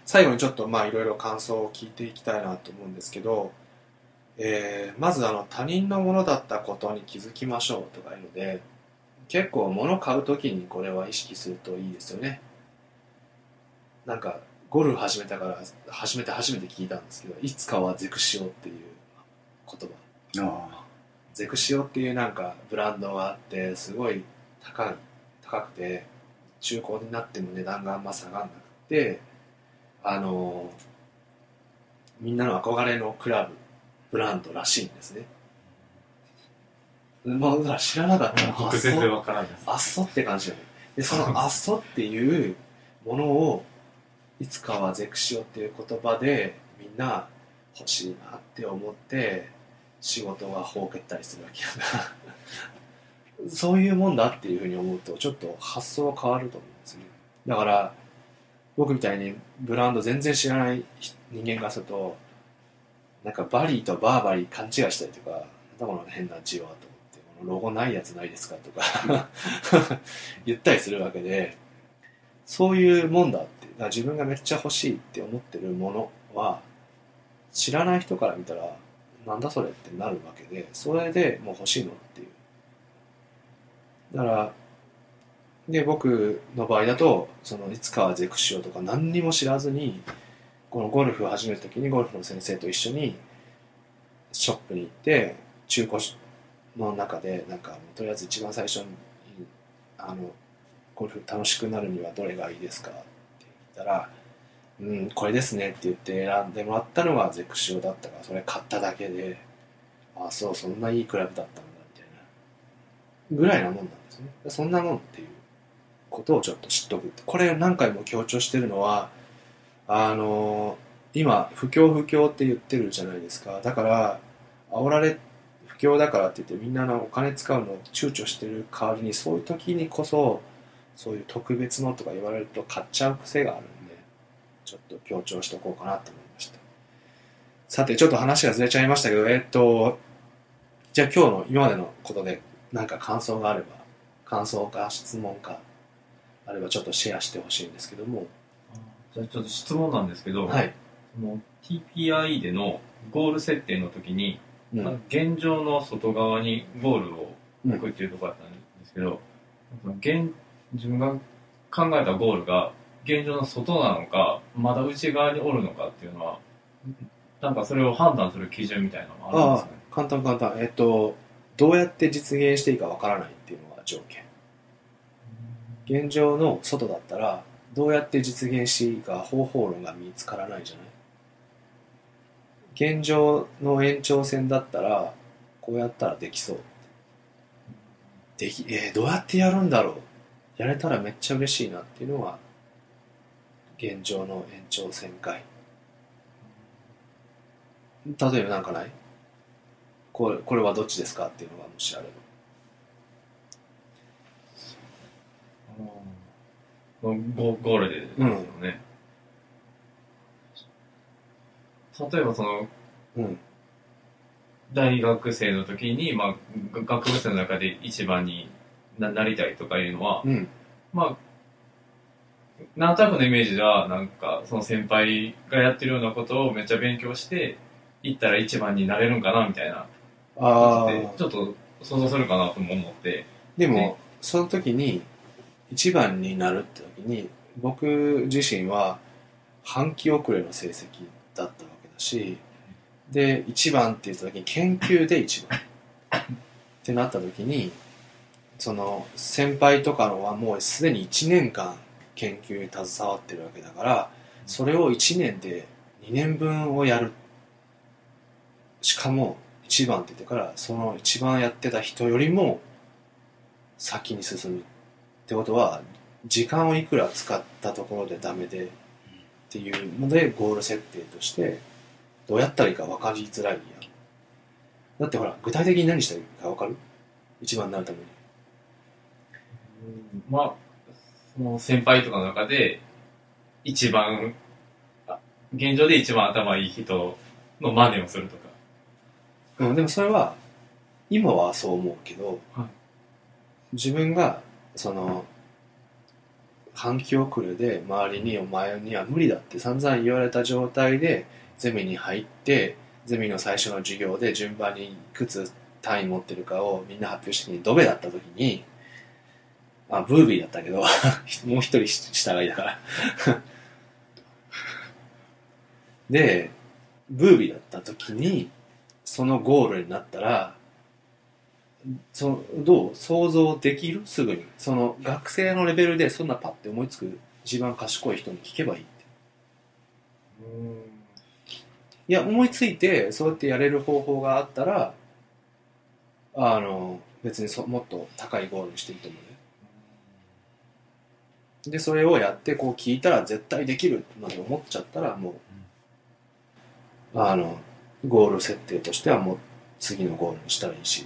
最後にちょっとまあいろいろ感想を聞いていきたいなと思うんですけど、まず他人のものだったことに気づきましょうとかいうので、結構物を買うときにこれは意識するといいですよね。なんかゴルフ始めたから初めて聞いたんですけど、いつかはゼクシオっていう言葉。ゼクシオっていうなんかブランドがあって、すごい高くて、中古になっても値段があんま下がんなくて、あのみんなの憧れのクラブブランドらしいんですね。まあ、知らなかったら僕全然わからないです。 あっそって感じだね。でそのあっそっていうものをいつかはゼクシオっていう言葉でみんな欲しいなって思って仕事がほうけったりするわけだなそういうもんだっていうふうに思うとちょっと発想が変わると思うんですね。だから僕みたいにブランド全然知らない人間がすると、なんかバリーとバーバリー勘違いしたりとか、なんだこの変な字はと思って、このロゴないやつないですかとか言ったりするわけで、そういうもんだって、だから自分がめっちゃ欲しいって思ってるものは、知らない人から見たら、なんだそれってなるわけで、それでもう欲しいのっていう。だから、で、僕の場合だと、いつかはゼクシオとか何にも知らずに、このゴルフを始めるときにゴルフの先生と一緒にショップに行って、中古の中で、なんか、とりあえず一番最初に、あの、ゴルフ楽しくなるにはどれがいいですかって言ったら、これですねって言って選んでもらったのがゼクシオだったから、それ買っただけで、あ、そう、そんないいクラブだったんだ、みたいな。ぐらいなもんなんですね。そんなもんっていうことをちょっと知っとく。これ何回も強調してるのは、今、不況って言ってるじゃないですか。だから、煽られ、不況だからって言ってみんなお金使うのを躊躇してる代わりに、そういう時にこそ、そういう特別のとか言われると買っちゃう癖があるんで、ちょっと強調しておこうかなと思いました。さて、ちょっと話がずれちゃいましたけど、じゃあ今日の今までのことで何か感想があれば、感想か質問かあればちょっとシェアしてほしいんですけども。 じゃあちょっと質問なんですけど、 はい。 その TPI でのゴール設定の時に、 うん。 現状の外側にゴールを置くっていうところだったんですけど、自分が考えたゴールが現状の外なのか、まだ内側におるのかっていうのは、なんかそれを判断する基準みたいなのがあるんですかね。 簡単。どうやって実現していいかわからないっていうのが条件。現状の外だったら、どうやって実現していいか方法論が見つからないじゃない。現状の延長線だったら、こうやったらできそう。どうやってやるんだろう。やれたらめっちゃ嬉しいなっていうのが、現状の延長線かい。例えばなんかない？これはどっちですかっていうのがもしあれば。 ゴールでですよね。例えば大学生の時に、学部生の中で一番になりたいとかいうのは、まあ、なんとなくのイメージでは、なんか、その先輩がやってるようなことをめっちゃ勉強して、行ったら一番になれるんかな、みたいなことで、ちょっと想像するかなとも思って。 でも、その時に、一番になるって時に、僕自身は半期遅れの成績だったわけだし、で、一番って言った時に研究で一番ってなった時に、先輩とかのはもうすでに1年間研究に携わってるわけだから、それを1年で2年分をやる。しかも一番って言ってから、その一番やってた人よりも先に進むってことは、時間をいくら使ったところでダメでっていうので、ゴール設定としてどうやったらいいか分かりづらいやん。だってほら、具体的に何したらいいか分かる？一番になるために。 その先輩とかの中で、一番、現状で一番頭いい人の真似をするとか。 でもそれは、今はそう思うけど、 はい、 自分が、 環境遅れで周りにお前には無理だって散々言われた状態でゼミに入って、ゼミの最初の授業で順番にいくつ単位持ってるかをみんな発表してドベだった時に、ブービーだったけどもう一人下がいたからでブービーだった時にそのゴールになったら、どう想像できる？すぐにその学生のレベルでそんなパッて思いつく一番賢い人に聞けばいいって。いや思いついてそうやってやれる方法があったら別にもっと高いゴールにしていいと思うね。でそれをやってこう聞いたら絶対できるなんて思っちゃったらもうゴール設定としてはもう次のゴールにしたらいいし、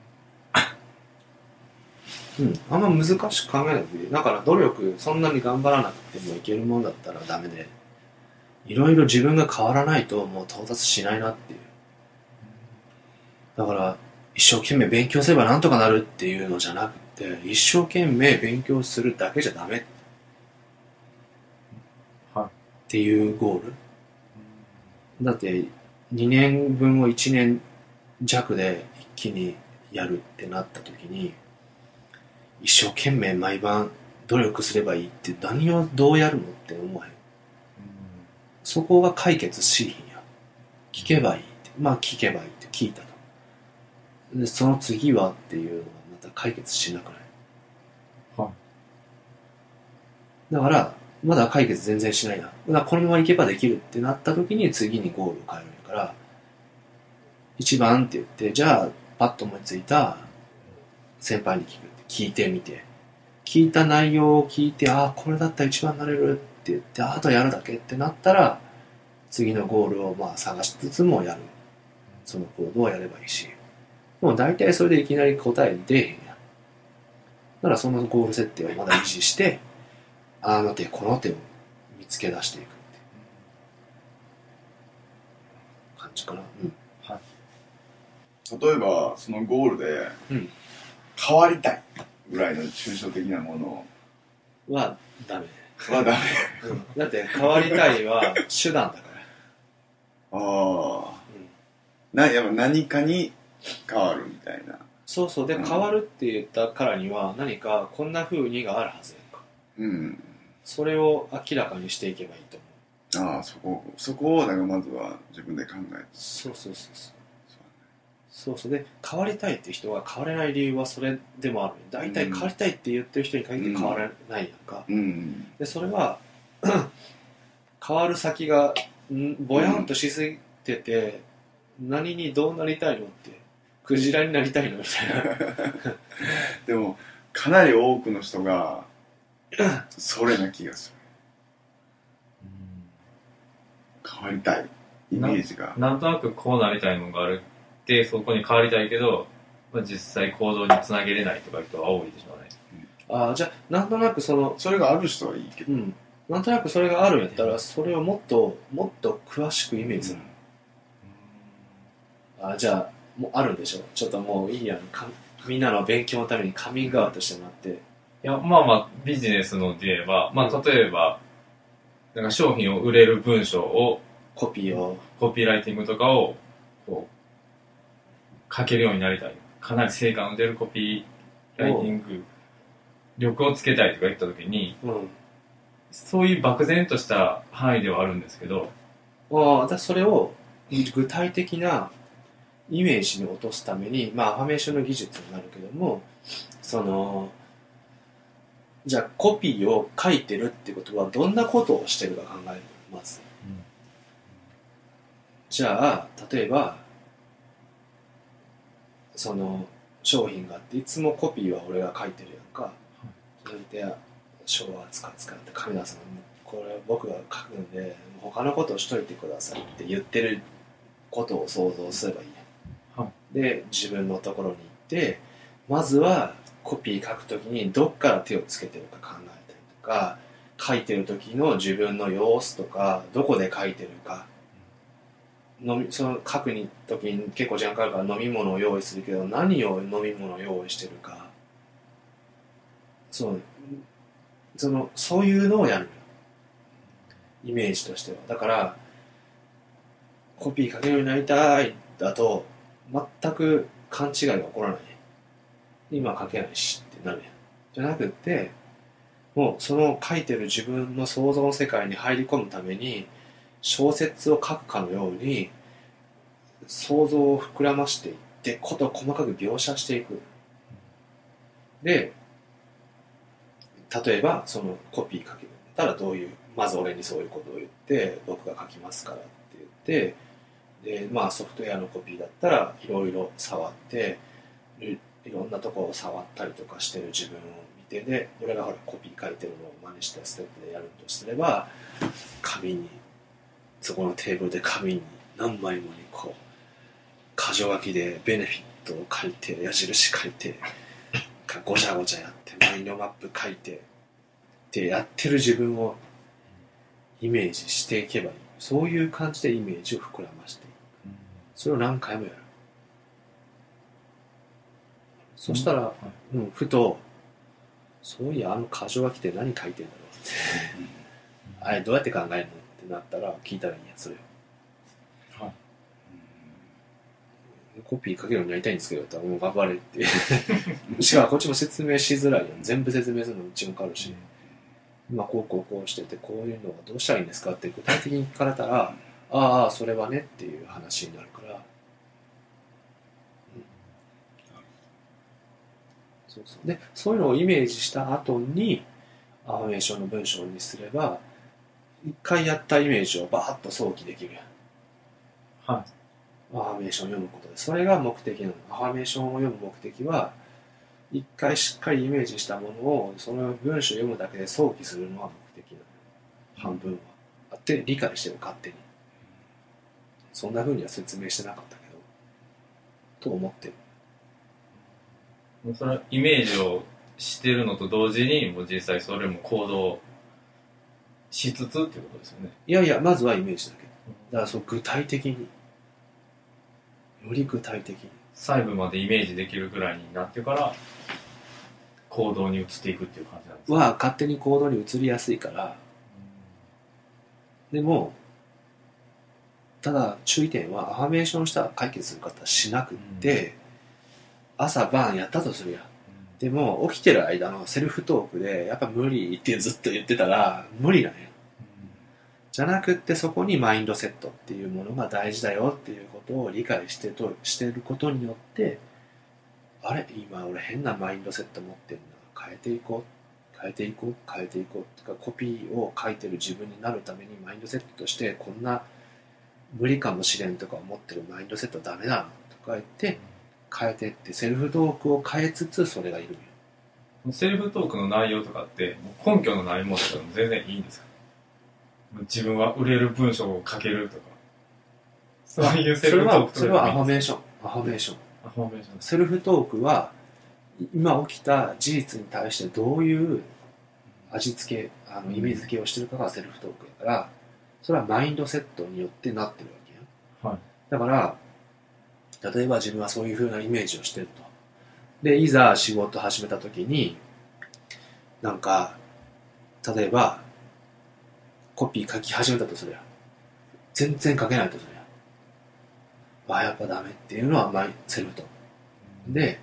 あんま難しく考えなくていい。だから努力そんなに頑張らなくてもいけるもんだったらダメで、いろいろ自分が変わらないともう到達しないなっていう。だから一生懸命勉強すればなんとかなるっていうのじゃなくて、一生懸命勉強するだけじゃダメっていうゴール。だって2年分を1年弱で一気にやるってなった時に、一生懸命毎晩努力すればいいって何をどうやるのって思わへん。そこが解決しひんや。聞けばいいって。聞けばいいって聞いたと。でその次はっていうのはまた解決しなくない？だからまだ解決全然しないな。だからこのままいけばできるってなった時に次にゴールを変えるんやから、1番って言ってじゃあパッと思いついた先輩に聞いてみて、聞いた内容を聞いて、これだったら1番になれるって言って、あとやるだけってなったら次のゴールを探しつつもやる。その行動をやればいいし、もう大体それでいきなり答え出えへんやん。だからそのゴール設定をまだ維持して、あの手この手を見つけ出していくって感じかな。 例えばそのゴールで変わりたいぐらいの抽象的なものはダメ。だって変わりたいは手段だから。 やっぱ何かに変わるみたいな。 そうそう。で、変わるって言ったからには何かこんな風にがあるはずやんか。それを明らかにしていけばいいと思う。 そこをまずは自分で考えて。 そうで、変わりたいって人が変われない理由はそれでもある。大体変わりたいって言ってる人に限って変わらないやんか。でそれは変わる先がぼやんとしすぎてて、何にどうなりたいのって、クジラになりたいのみたいなでもかなり多くの人がそれな気がする。変わりたいイメージがなんとなくこうなりたいのがあるってそこに変わりたいけど、実際行動につなげれないとかいう人は多いでしょうね。 じゃあなんとなくそれがある人はいいけど、 なんとなくそれがあるんやったらそれをもっと詳しくイメージする。じゃあもうあるんでしょ。ちょっともういいやん、みんなの勉強のためにカミングアウトしてもらって。 いやビジネスので言えば、例えば商品を売れる文章をコピーライティングとかをこう書けるようになりたい。かなり成果の出るコピーライティング力をつけたいとか言った時に、そういう漠然とした範囲ではあるんですけど、 それを具体的なイメージに落とすために、アファメーションの技術になるけども、じゃあコピーを書いてるってことはどんなことをしてるか考える。まず、じゃあ例えばその商品があって、いつもコピーは俺が書いてるやんか。それで書を使って神田さんこれ僕が書くんで他のことをしといてくださいって言ってることを想像すればいいやん。で自分のところに行って、まずはコピー書くときにどっから手をつけてるか考えたりとか、書いてる時の自分の様子とか、どこで書いてるか、その書く時に結構時間かかるから飲み物を用意するけど、何を飲み物を用意してるか、そそういうのをやるイメージとしては。だからコピー書けるようになりたいだと全く勘違いが起こらない。今書けないしってなるやん。じゃなくってもうその書いてる自分の想像の世界に入り込むために小説を書くかのように想像を膨らましていってことを細かく描写していく。で例えばそのコピー書けるんだったらどういうまず俺にそういうことを言って僕が書きますからって言ってでまあソフトウェアのコピーだったらいろいろ触っていろんなところを触ったりとかしてる自分を見てで俺がほらコピー書いてるのを真似したステップでやるとすれば紙にそこのテーブルで紙に何枚もにこう箇条書きでベネフィットを書いて矢印書いてごちゃごちゃやってマインドマップ書いてってやってる自分をイメージしていけばいい。そういう感じでイメージを膨らましていく。それを何回もやる。そしたら、ふとそういやあの箇条書きって何書いてんだろうってあれどうやって考えるのってなったら聞いたらいいやそれを。コピー書けるようになりたいんですけど、もう頑張れってしかもこっちも説明しづらいよ。全部説明するのうちもかかるし、今こうしててこういうのはどうしたらいいんですかって具体的に聞かれたらああそれはねっていう話になるから、でそういうのをイメージした後にアファメーションの文章にすれば一回やったイメージをバーッと想起できるやん。はい。アファメーションを読むことでそれが目的なの。アファメーションを読む目的は一回しっかりイメージしたものをその文章を読むだけで想起するのは目的なの。半分はあって理解してる勝手に。そんな風には説明してなかったけどと思ってる。 それはイメージをしてるのと同時にもう実際それも行動しつつっていうことですよね。 いやいやまずはイメージだけ。だからそう具体的により具体的に細部までイメージできるぐらいになってから行動に移っていくっていう感じなんですか。 は勝手に行動に移りやすいから、でもただ注意点はアファメーションしたら解決する方はしなくって、朝晩やったとするやん。でも起きてる間のセルフトークでやっぱ無理ってずっと言ってたら無理なんや。じゃなくってそこにマインドセットっていうものが大事だよっていうことを理解してることによってあれ今俺変なマインドセット持ってんな変えていこうとかコピーを書いてる自分になるためにマインドセットとしてこんな無理かもしれんとか思ってるマインドセットダメなのとか言って変えてってセルフトークを変えつつそれがいるんよ。 セルフトークの内容とかってもう根拠のないものとかでも全然いいんですか。自分は売れる文章を書けるとかそういうセルフトークとかそれはアファメーション。セルフトークは今起きた事実に対してどういう味付け意味付けをしてるかがセルフトークだからそれはマインドセットによってなってるわけや、はい、だから例えば自分はそういう風なイメージをしてるとでいざ仕事始めた時になんか例えばコピー書き始めたとするや全然書けないとするややっぱダメっていうのはセルフトークで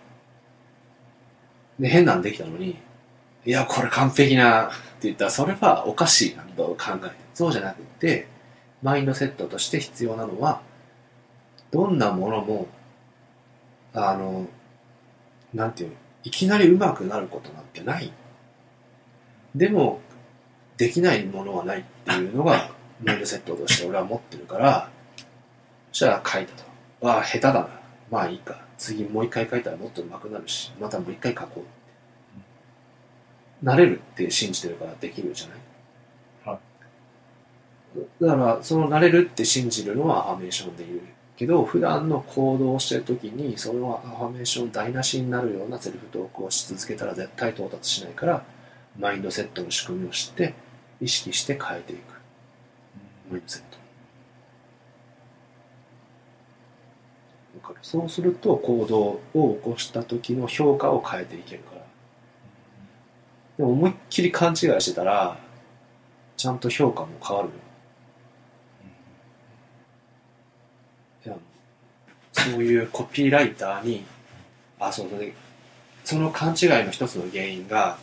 変なんできたのにいやこれ完璧なって言ったらそれはおかしいなと考える。そうじゃなくてマインドセットとして必要なのはどんなものもなんていういきなり上手くなることなんてない。でもできないものはないっていうのがマインドセットとして俺は持ってるからそしたら書いたと下手だなまあいいか次もう一回書いたらもっと上手くなるしまたもう一回書こう慣れるって信じてるからできるじゃない、はい、だからその慣れるって信じるのはアファメーションで言うけど普段の行動をしてる時にそのアファメーション台無しになるようなセルフトークをし続けたら絶対到達しないからマインドセットの仕組みを知って意識して変えていくマインドセットそうすると行動を起こした時の評価を変えていけるからでも思いっきり勘違いしてたらちゃんと評価も変わるよ。いやそういうコピーライターにそうだね、その勘違いの一つの原因が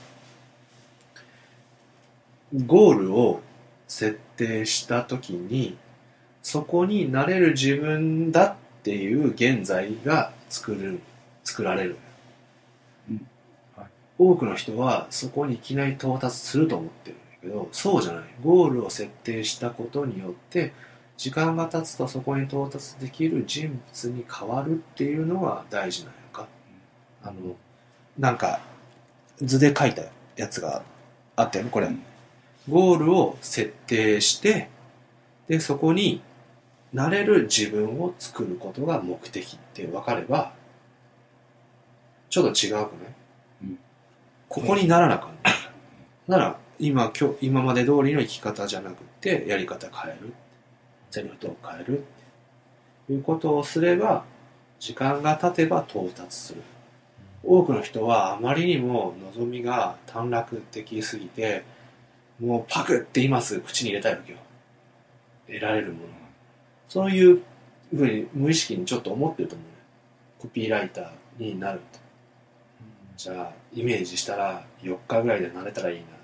ゴールを設定した時にそこになれる自分だっていう現在が作られる、 うんはい、 多くの人はそこにいきなり到達すると思ってるんだけど、そうじゃない。ゴールを設定したことによって時間が経つとそこに到達できる人物に変わるっていうのが大事なのか。なんか図で書いたやつがあったよねこれ、ゴールを設定してでそこになれる自分を作ることが目的って分かればちょっと違うくない、ここにならなかったなら今まで通りの生き方じゃなくてやり方変える、セリフを変えるということをすれば時間が経てば到達する。多くの人はあまりにも望みが短絡的すぎてもうパクって今すぐ口に入れたいわけよ、得られるものが。そういうふうに無意識にちょっと思ってると思うね。コピーライターになると、じゃあイメージしたら4日ぐらいでなれたらいいなって、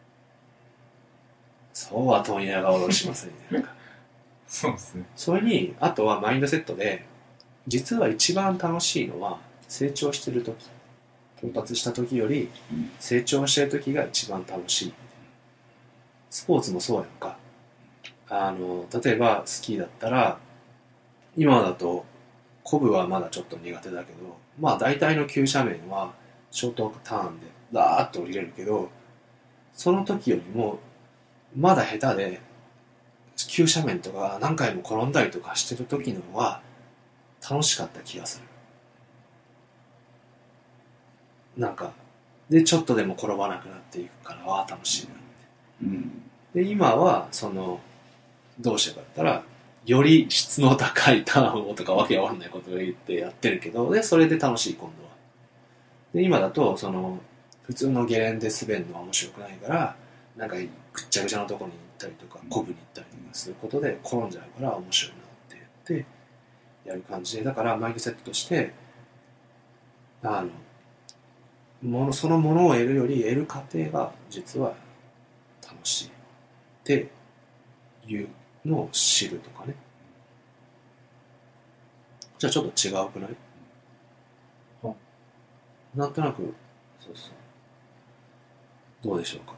そうは問屋がおろしませんねそうですね。 それにあとはマインドセットで実は一番楽しいのは成長してる時、到達した時より成長してる時が一番楽しい。スポーツもそうやんか。例えばスキーだったら今だとコブはまだちょっと苦手だけど、まあ大体の急斜面はショートターンでダーッと降りれるけど、その時よりもまだ下手で急斜面とか何回も転んだりとかしてる時の方が楽しかった気がする。なんかでちょっとでも転ばなくなっていくから楽しいなって、で今はどうしてかって言ったらより質の高いターンをとかわけわかんないことを言ってやってるけど、でそれで楽しい今度は。で今だと普通のゲレンデ滑るのは面白くないからなんかぐっちゃぐちゃのところに行ったりとかコブに行ったりとかすることで転んじゃうから面白いなって言ってやる感じで、だからマインドセットとしてそのものを得るより得る過程が実は楽しいっていうのを知るとかね。じゃあちょっと違うくない？なんとなくそうそうどうでしょうか。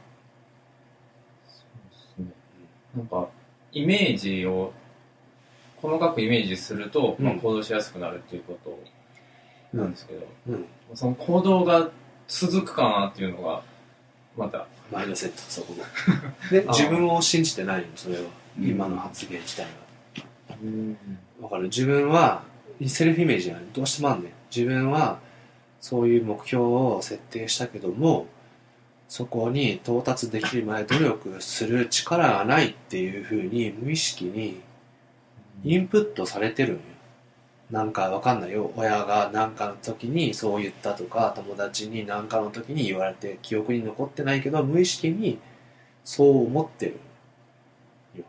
そうですね。なんかイメージを細かくイメージすると、まあ、行動しやすくなるっていうことなんですけど、その行動が続くかなっていうのがまたマインドセット、そこで自分を信じてないのそれは、今の発言自体がわかる。自分はセルフイメージがどうしてもあんねん。自分はそういう目標を設定したけどもそこに到達できるまで努力する力がないっていうふうに無意識にインプットされてるんよ。なんかわかんないよ、親が何かの時にそう言ったとか友達に何かの時に言われて記憶に残ってないけど無意識にそう思ってるよ、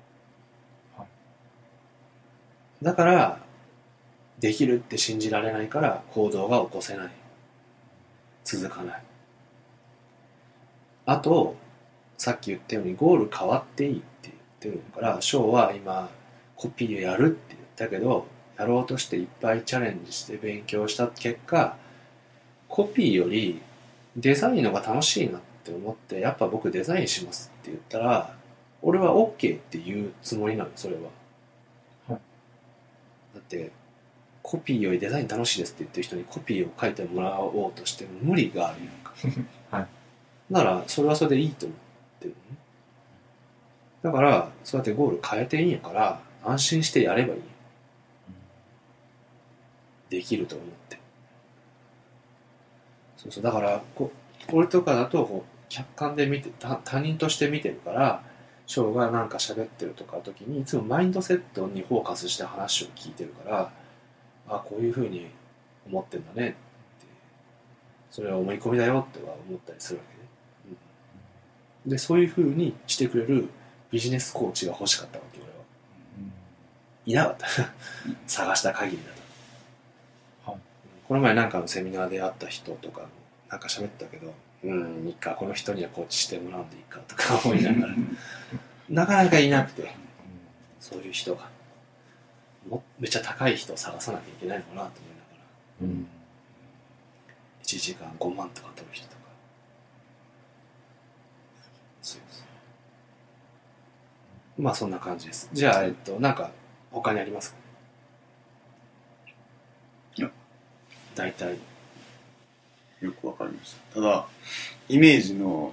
だからできるって信じられないから行動が起こせない、続かない。あとさっき言ったようにゴール変わっていいって言ってるからショーは今コピーをやるって言ったけどやろうとしていっぱいチャレンジして勉強した結果コピーよりデザインの方が楽しいなって思ってやっぱ僕デザインしますって言ったら俺は OK って言うつもりなのそれは、だってコピーよりデザイン楽しいですって言ってる人にコピーを書いてもらおうとしても無理があるやんかならそれはそれでいいと思ってるのね。だからそうやってゴール変えていいんやから安心してやればいい、できると思って。そうそう、だから俺とかだと客観で見て他人として見てるからショーがなんか喋ってるとか時にいつもマインドセットにフォーカスして話を聞いてるからこういうふうに思ってんだねって、それは思い込みだよっては思ったりするわけね、 でそういう風にしてくれるビジネスコーチが欲しかったわけ俺は、いなかった探した限りだと、はい、この前なんかのセミナーで会った人とかなんか喋ったけど、いいかこの人にはコーチしてもらうんでいいかとか思いながらなかなかいなくて、そういう人がめっちゃ高い人を探さなきゃいけないのかなと思いながら、1時間5万とか取る人とか、そうです。まあそんな感じです。じゃあなんか他にありますか？ いや、 大体よくわかりました。ただイメージの、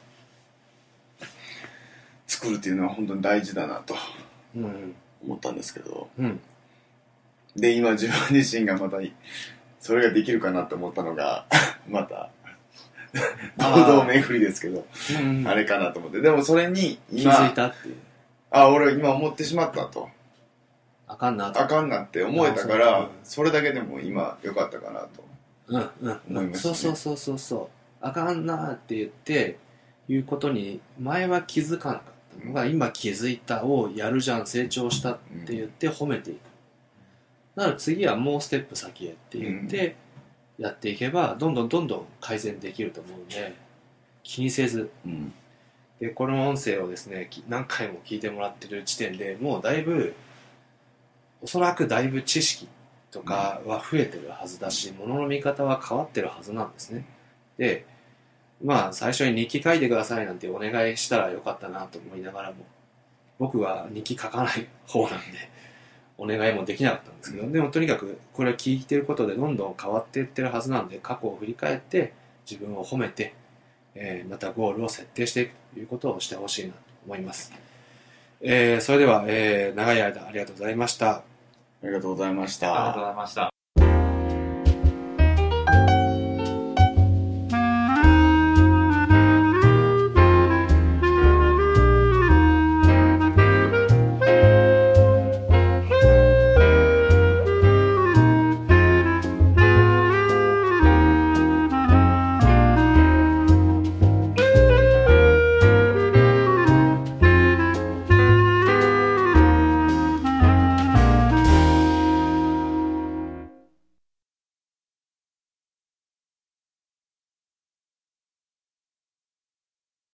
作るっていうのは本当に大事だなと思ったんですけど、で今自分自身がまたそれができるかなと思ったのがまた堂々巡りですけど、あれかなと思って、でもそれに今気づいたっていう、 俺今思ってしまったと、 あかんなって思えたから、それだけでも今良かったかなと思いましたね。 そうあかんなって言っていうことに前は気づかなかったのが、今気づいたをやるじゃん、成長したって言って褒めていく。だから次はもうステップ先へって言ってやっていけばどんどん改善できると思うんで、気にせず、でこの音声をですね何回も聞いてもらってる時点でもうだいぶ、おそらくだいぶ知識とかは増えてるはずだし、物の見方は変わってるはずなんですね。でまあ最初に日記書いてくださいなんてお願いしたらよかったなと思いながらも、僕は日記書かない方なんでお願いもできなかったんですけど、でもとにかくこれは聞いてることでどんどん変わっていってるはずなんで、過去を振り返って自分を褒めて、またゴールを設定していくということをしてほしいなと思います。それでは、長い間ありがとうございました。 ありがとうございました。 ありがとうございました。